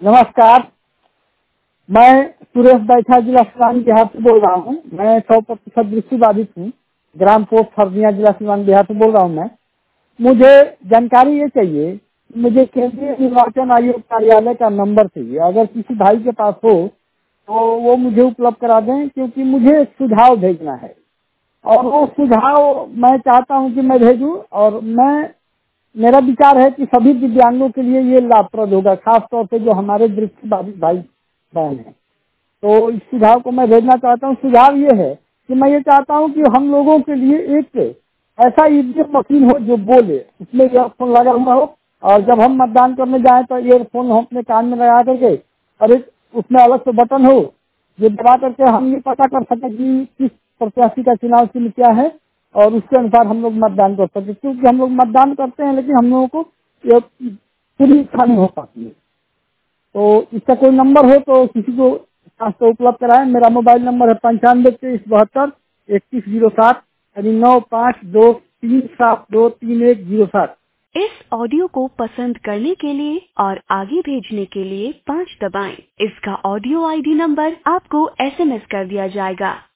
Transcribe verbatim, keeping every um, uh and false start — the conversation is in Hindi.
नमस्कार, मैं सुरेश बैठा जिला सिवान बिहार से बोल रहा हूँ। मैं सौ प्रतिशत दृष्टिबाधित हूँ। ग्राम पोस्ट फर्दिया जिला सिवान बिहार से बोल रहा हूँ। मैं मुझे जानकारी ये चाहिए, मुझे केंद्रीय निर्वाचन आयोग कार्यालय का नंबर चाहिए। अगर किसी भाई के पास हो तो वो मुझे उपलब्ध करा दें, क्योंकि मुझे एक सुझाव भेजना है और वो सुझाव मैं चाहता हूँ कि मैं भेजूँ। और मैं मेरा विचार है कि सभी दिव्यांगों के लिए ये लाभप्रद होगा, खास तौर से जो हमारे दृष्टिबाधित भाई बहन है। तो इस सुझाव को मैं भेजना चाहता हूँ। सुझाव ये है कि मैं ये चाहता हूँ कि हम लोगों के लिए एक ऐसा ईवीएम मशीन हो जो बोले, उसमें ईयरफोन लगा हुआ हो और जब हम मतदान करने जाएं तो ईयरफोन हम अपने कान में लगा करके और एक उसमें अलग से बटन हो, ये दबा करके हम ये पता कर सके कि किस प्रत्याशी का चुनाव चिन्ह क्या है और उसके अनुसार हम लोग मतदान कर सकते। क्योंकि हम लोग मतदान करते हैं लेकिन हम लोगों को ये पूरी इच्छा नहीं हो पाती है। तो इसका कोई नंबर हो तो किसी को पास तो उपलब्ध कराएं। मेरा मोबाइल नंबर है पंचानवे तेईस बहत्तर इक्कीस जीरो सात, यानी नौ पाँच दो तीन सात दो तीन एक जीरो सात। इस ऑडियो को पसंद करने के लिए और आगे भेजने के लिए पाँच दबाएं। इसका ऑडियो आईडी नंबर आपको एसएमएस कर दिया जाएगा।